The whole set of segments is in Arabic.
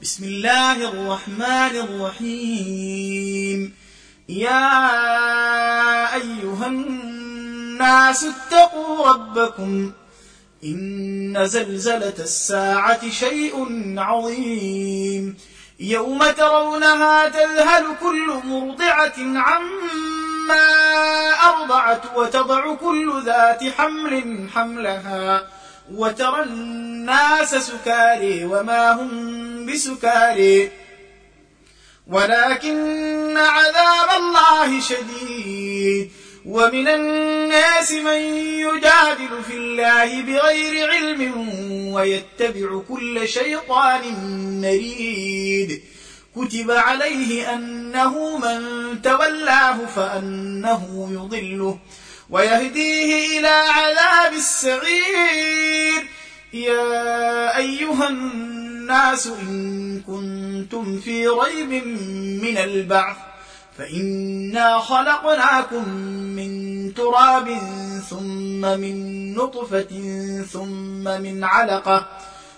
بسم الله الرحمن الرحيم. يا أيها الناس اتقوا ربكم إن زلزلة الساعة شيء عظيم. يوم ترونها تذهل كل مرضعة عما أرضعت وتضع كل ذات حمل حملها وترى الناس سكاري وما هم بسكاري ولكن عذاب الله شديد. ومن الناس من يجادل في الله بغير علم ويتبع كل شيطان مريد. كتب عليه أنه من تولاه فأنه يضله ويهديه إلى عذاب السعير. يا أيها الناس إن كنتم في ريب من البعث فإنا خلقناكم من تراب ثم من نطفة ثم من علقة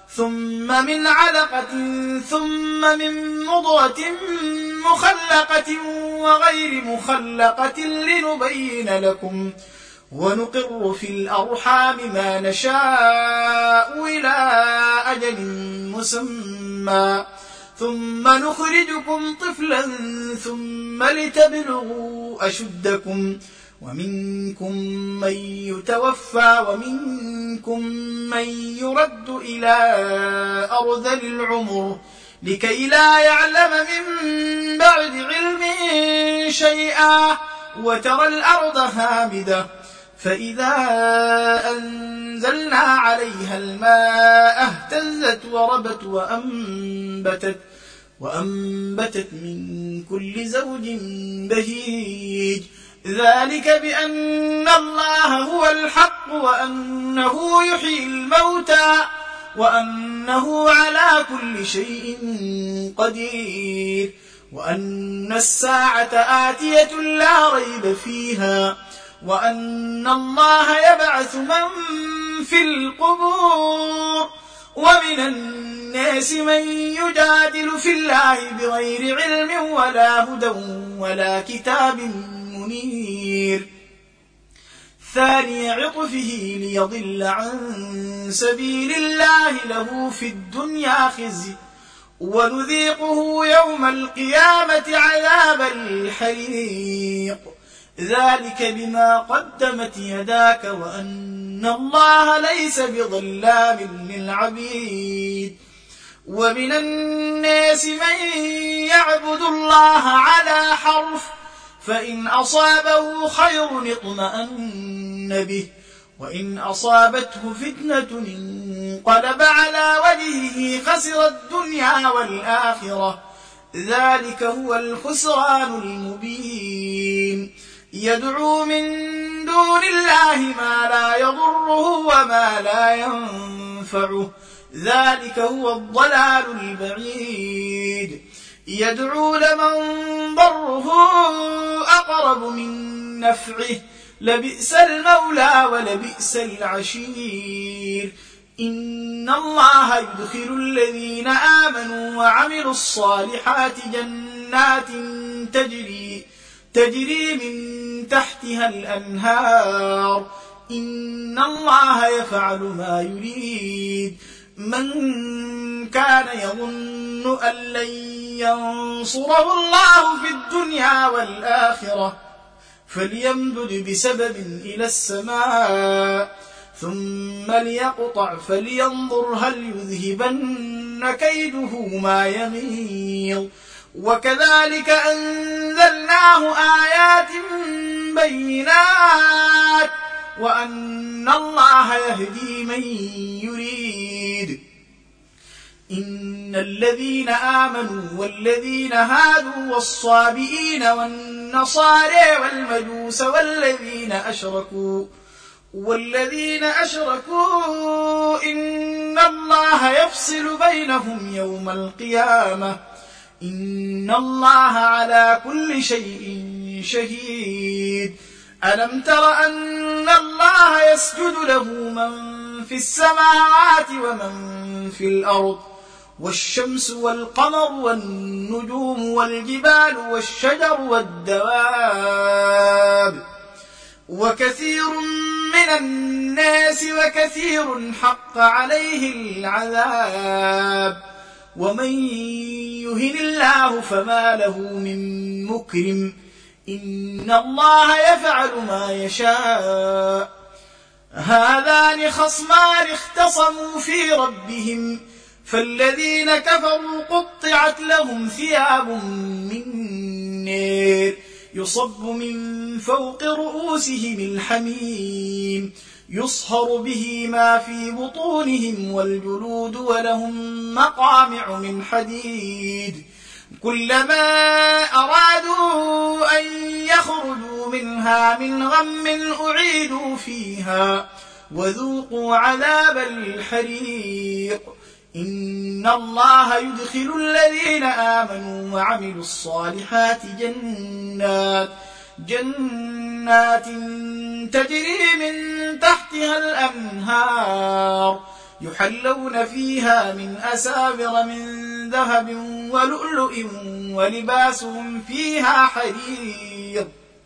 ثم من مضغة مخلقة وغير مخلقة لنبين لكم ونقر في الأرحام ما نشاء إلى أجل مسمى ثم نخرجكم طفلا ثم لتبلغوا أشدكم ومنكم من يتوفى ومنكم من يرد إلى أرذل العمر لكي لا يعلم من بعد علم شيئا. وترى الأرض هامدة فإذا أنزلنا عليها الماء اهتزت وربت وأنبتت من كل زوج بهيج. ذلك بأن الله هو الحق وأنه يحيي الموتى وأنه على كل شيء قدير وأن الساعة آتية لا ريب فيها وأن الله يبعث من في القبور. ومن الناس من يجادل في الله بغير علم ولا هدى ولا كتاب منير. ثاني عطفه ليضل عن سبيل الله له في الدنيا خزي ونذيقه يوم القيامة عذاب الحريق. ذلك بما قدمت يداك وأن الله ليس بظلام للعبيد. ومن الناس من يعبد الله على حرف فإن أصابه خير اطمأن به وإن أصابته فتنة انقلب على وجهه خسر الدنيا والآخرة. ذلك هو الخسران المبين. يدعو من دون الله ما لا يضره وما لا ينفعه ذلك هو الضلال البعيد. يدعو لمن ضره أقرب من نفعه لبئس المولى ولبئس العشير. إن الله يدخل الذين آمنوا وعملوا الصالحات جنات تجري من تحتها الأنهار. إن الله يفعل ما يريد. من كان يظن أن لن ينصره الله في الدنيا والآخرة فليمدد بسبب إلى السماء ثم ليقطع فلينظر هل يذهبن كيده ما يغيظ. وكذلك أنزلناه آيات بينات وأن الله يهدي من يريد. إن الذين آمنوا والذين هادوا والصابئين والنصارى والمجوس والذين أشركوا إن الله يفصل بينهم يوم القيامة. إن الله على كل شيء شهيد. ألم تر أن الله يسجد له من في السماوات ومن في الأرض والشمس والقمر والنجوم والجبال والشجر والدواب وكثير من الناس وكثير حق عليه العذاب ومن يهن الله فما له من مكرم إن الله يفعل ما يشاء هذان خصمان اختصموا في ربهم فالذين كفروا قطعت لهم ثياب من نار يصب من فوق رؤوسهم الحميم يصهر به ما في بطونهم والجلود ولهم مقامع من حديد كلما أرادوا أن يخرجوا منها من غم أعيدوا فيها وذوقوا عذاب الحريق إن الله يدخل الذين آمنوا وعملوا الصالحات جنات تجري من تحتها الأنهار يحلون فيها من أساور من ذهب ولؤلؤ ولباسهم فيها حرير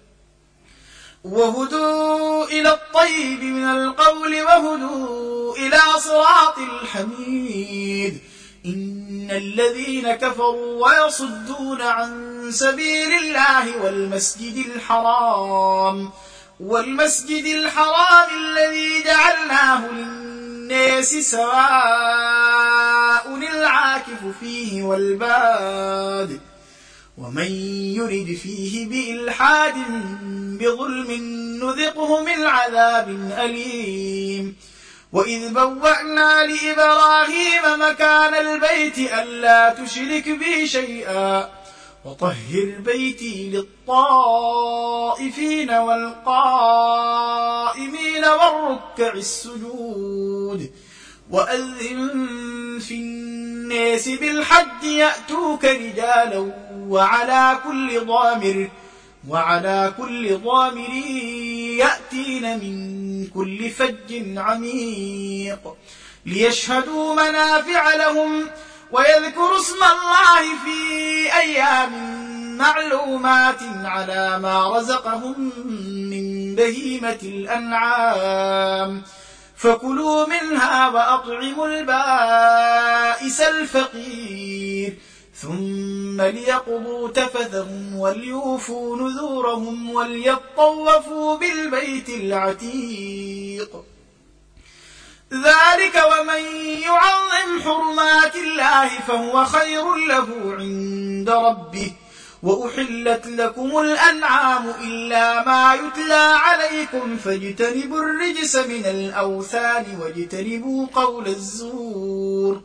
وهدوا إلى الطيب من القول وهدوا إلى صراط الحميد إن الذين كفروا ويصدون عن سبيل الله والمسجد الحرام الذي جعلناه للناس سواء العاكف فيه والباد ومن يرد فيه بإلحاد بظلم نذقه من عذاب أليم وإذ بوأنا لإبراهيم مكان البيت ألا تشرك بي شيئا وطهر بيتي للطائفين والقائمين والركع السجود وأذن في الناس بالحج يأتوك رجالا وعلى كل ضامر يأتين من كل فج عميق ليشهدوا منافع لهم ويذكروا اسم الله في أيام معلومات على ما رزقهم من بهيمة الأنعام فكلوا منها وأطعموا البائس الفقير ثم ليقضوا تفثهم وليوفوا نذورهم وليطوفوا بالبيت العتيق ذلك ومن يعظم حرمات الله فهو خير له عند ربه وأحلت لكم الأنعام إلا ما يتلى عليكم فاجتنبوا الرجس من الأوثان واجتنبوا قول الزور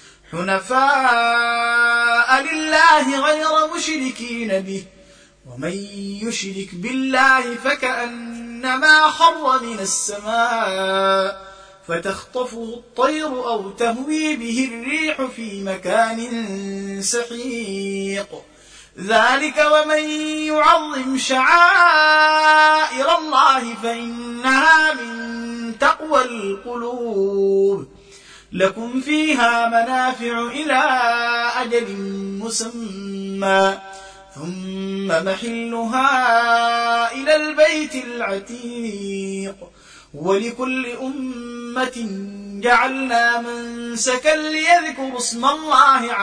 حنفاء لله غير مشركين به ومن يشرك بالله فكأنما خر من السماء فتخطفه الطير أو تهوي به الريح في مكان سحيق ذلك ومن يعظم شعائر الله فإنها من تقوى القلوب لكم فيها منافع إلى أجل مسمى ثم محلها إلى البيت العتيق ولكل أمة جعلنا منسكا ليذكروا اسم الله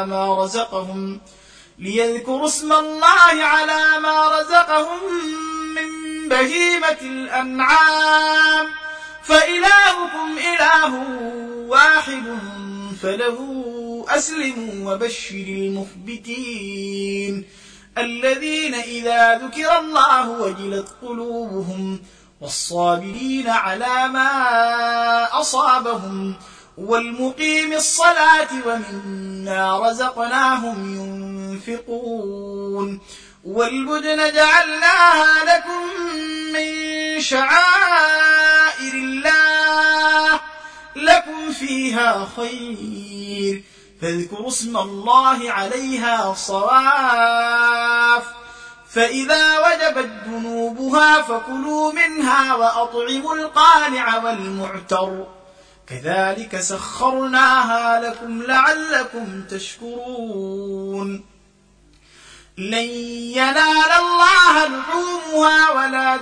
على ما رزقهم من بهيمة الأنعام فإلهكم إله واحد فله أسلموا وبشر المخبتين الذين إذا ذكر الله وجلت قلوبهم والصابرين على ما أصابهم والمقيم الصلاة ومما رزقناهم ينفقون والبدن جعلناها لكم من شعائر الله لكم فيها خير فاذكروا اسم الله عليها صواف فإذا وجبت جنوبها فكلوا منها وأطعموا القانع والمعتر كذلك سخرناها لكم لعلكم تشكرون لن ينال الله لحومها ولا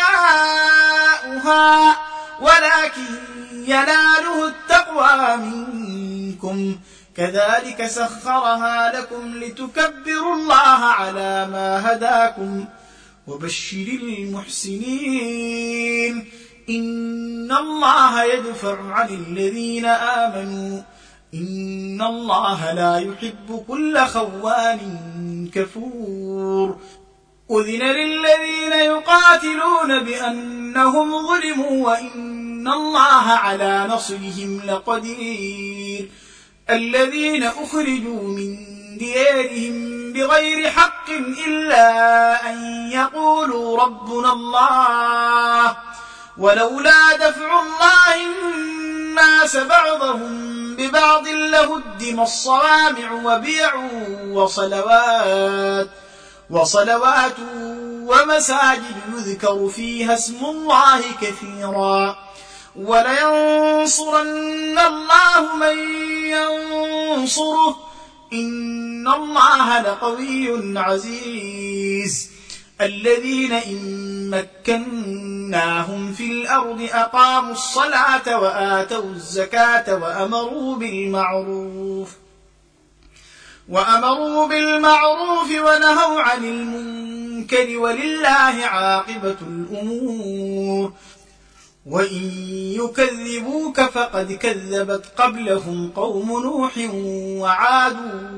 دماؤها ولكن يناله التقوى منكم كذلك سخرها لكم لتكبروا الله على ما هداكم وبشر المحسنين إن الله يدفع عن الذين آمنوا إن الله لا يحب كل خوان كفور أذن للذين يقاتلون بأنهم ظلموا وإن الله على نصرهم لقدير الذين أخرجوا من ديارهم بغير حق إلا أن يقولوا ربنا الله ولولا دفع الله الناس بعضهم ببعض لهدم الصوامع وبيع وصلوات ومساجد يذكر فيها اسم الله كثيرا ولينصرن الله من ينصره إن الله لقوي عزيز الذين إن مكناهم في الأرض أقاموا الصلاة وآتوا الزكاة وأمروا بالمعروف ونهوا عن المنكر ولله عاقبة الأمور وإن يكذبوك فقد كذبت قبلهم قوم نوح وعاد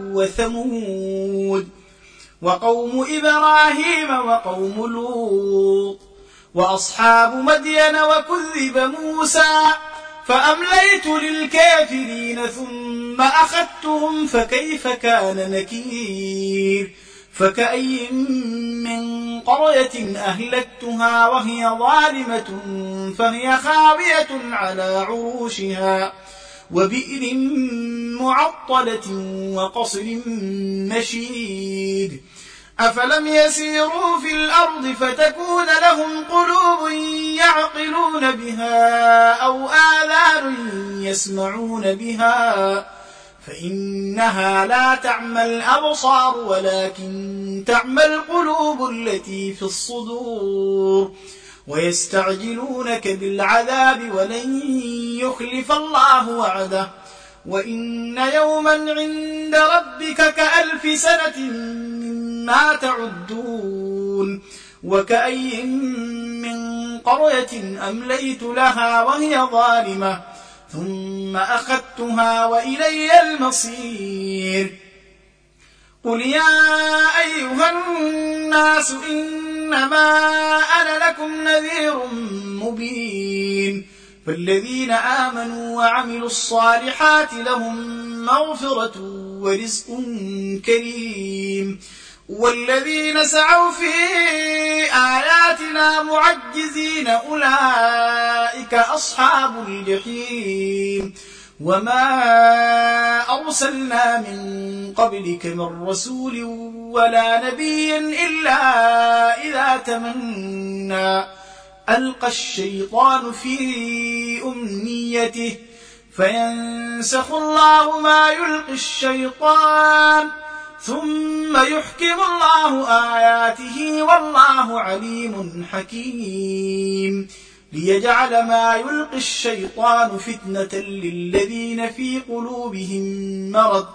وثمود وقوم إبراهيم وقوم لوط وأصحاب مدين وكذب موسى فأمليت للكافرين ثم أخذتهم فكيف كان نكير فكأي من قرية أهلكتها وهي ظالمة فهي خاوية على عروشها وبئر معطلة وقصر مشيد أفلم يسيروا في الأرض فتكون لهم قلوب يعقلون بها أو آذان يسمعون بها فإنها لا تعمى الأبصار ولكن تعمى القلوب التي في الصدور ويستعجلونك بالعذاب ولن يخلف الله وعده وإن يوما عند ربك كألف سنة مما تعدون وكأي من قرية أمليت لها وهي ظالمة ثم أخذتها وإلي المصير قل يا أيها الناس إنما أنا لكم نذير مبين فالذين آمنوا وعملوا الصالحات لهم مغفرة ورزق كريم والذين سعوا في آياتنا معجزين أولئك أصحاب الجحيم وما أرسلنا من قبلك من رسول ولا نبي إلا إذا تمنى ألقى الشيطان في أمنيته فينسخ الله ما يلقي الشيطان ثم يحكم الله آياته والله عليم حكيم ليجعل ما يلقي الشيطان فتنة للذين في قلوبهم مرض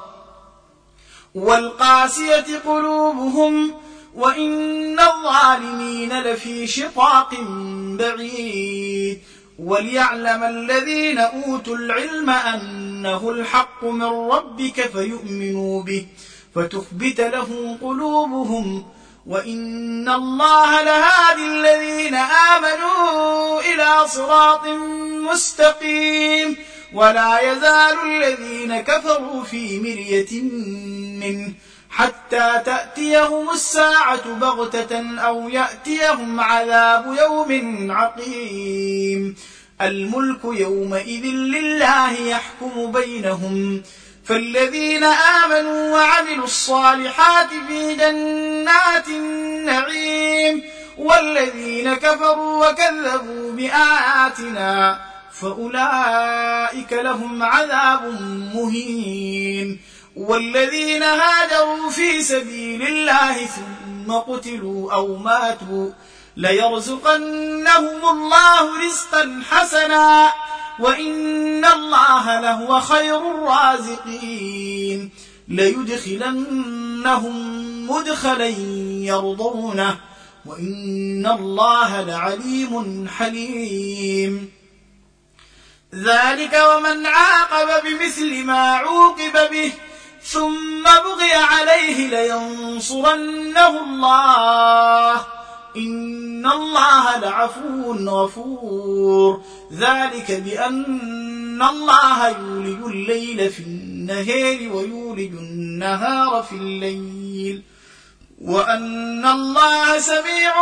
والقاسية قلوبهم وإن الظالمين لفي شقاق بعيد وليعلم الذين أوتوا العلم أنه الحق من ربك فيؤمنوا به فتخبت له قلوبهم وإن الله لهادي الذين آمنوا إلى صراط مستقيم ولا يزال الذين كفروا في مرية منه حتى تأتيهم الساعة بغتة أو يأتيهم عذاب يوم عقيم الملك يومئذ لله يحكم بينهم فالذين آمنوا وعملوا الصالحات في جنات النعيم والذين كفروا وكذبوا بآياتنا فأولئك لهم عذاب مهين. والذين هاجروا في سبيل الله ثم قتلوا أو ماتوا ليرزقنهم الله رزقا حسنا وإن الله لهو خير الرازقين. ليدخلنهم مدخلا يرضونه وإن الله لعليم حليم. ذلك ومن عاقب بمثل ما عوقب به ثم بغي عليه لينصرنه الله إن الله لعفو غفور. ذلك بأن الله يولج الليل في النهار ويولج النهار في الليل وأن الله سميع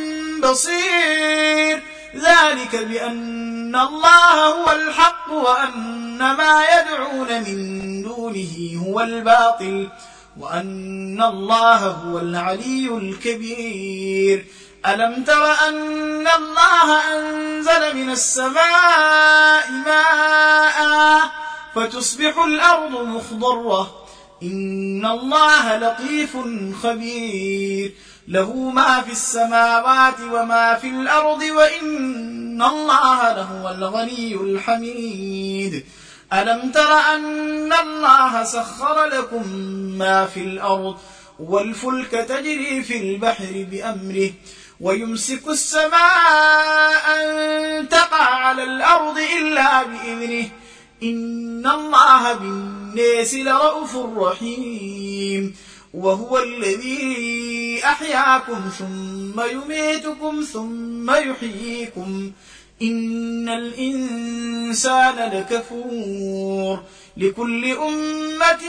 بصير. ذلك بأن الله هو الحق وأن ما يدعون من دونه هو الباطل وأن الله هو العلي الكبير. ألم تر أن الله أنزل من السماء ماء فتصبح الأرض مخضرة إن الله لطيف خبير. له ما في السماوات وما في الأرض وإن الله لهو الغني الحميد. ألم تر أن الله سخر لكم ما في الأرض والفلك تجري في البحر بأمره ويمسك السماء أن تقع على الأرض إلا بإذنه إن الله بالناس لرءوف رحيم. وهو الذي أحياكم ثم يميتكم ثم يحييكم إن الإنسان لكفور. لكل أمة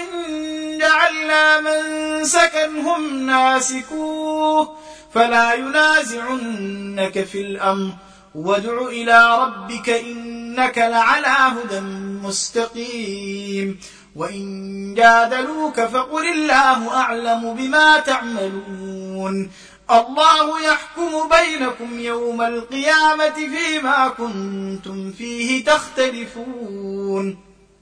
جعلنا منسكا هم ناسكوه فلا ينازعنك في الأمر وادع إلى ربك إنك لعلى هدى مستقيم. وإن جادلوك فقل الله أعلم بما تعملون. الله يحكم بينكم يوم القيامة فيما كنتم فيه تختلفون.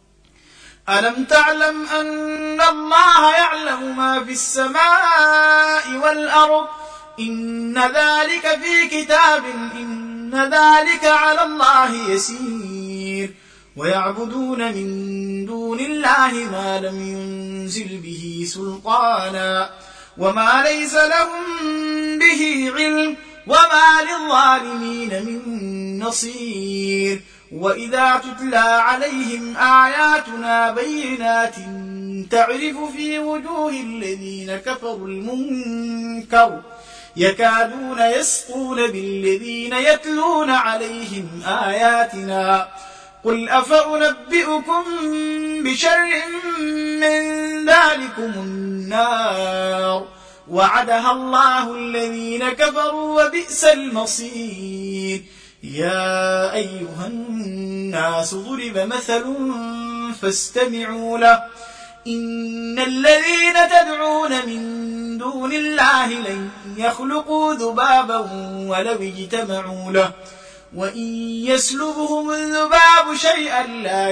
ألم تعلم أن الله يعلم ما في السماء والأرض إن ذلك في كتاب إن ذلك على الله يسير. ويعبدون من دون الله ما لم ينزل به سلطانا وما ليس لهم به علم وما للظالمين من نصير. وإذا تتلى عليهم آياتنا بينات تعرف في وجوه الذين كفروا المنكر يكادون يسطون بالذين يتلون عليهم آياتنا قل أفأنبئكم بشر من ذلكم النار وعدها الله الذين كفروا وبئس المصير. يا أيها الناس ضرب مثل فاستمعوا له إن الذين تدعون من دون الله لن يخلقوا ذبابا ولو اجتمعوا له وإن يسلبهم الذباب شيئا لا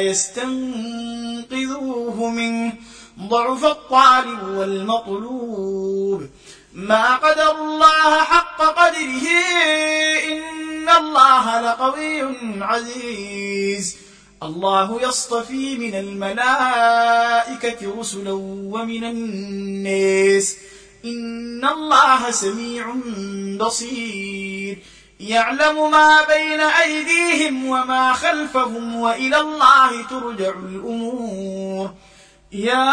يستنقذوه منه ضعف الطالب والمطلوب. ما قدر الله حق قدره إن الله لقوي عزيز. الله يصطفي من الملائكة رسلا ومن الناس إن الله سميع بصير. يعلم ما بين أيديهم وما خلفهم وإلى الله ترجع الأمور. يا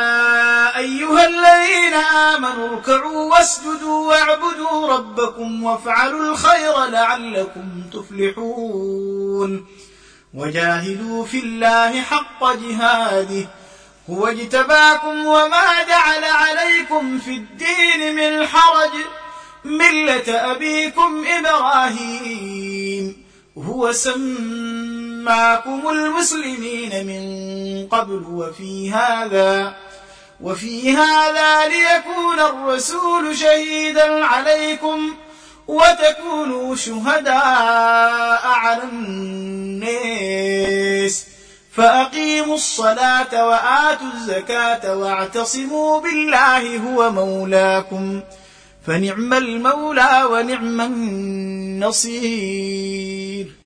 أيها الذين آمنوا اركعوا واسجدوا واعبدوا ربكم وافعلوا الخير لعلكم تفلحون. وجاهدوا في الله حق جهاده هو اجتباكم وما جعل عليكم في الدين من حرج ملة أبيكم إبراهيم هو سماكم المسلمين من قبل وفي هذا ليكون الرسول شهيدا عليكم وتكونوا شهداء على الناس فأقيموا الصلاة وآتوا الزكاة واعتصموا بالله هو مولاكم فنعم المولى ونعم النصير.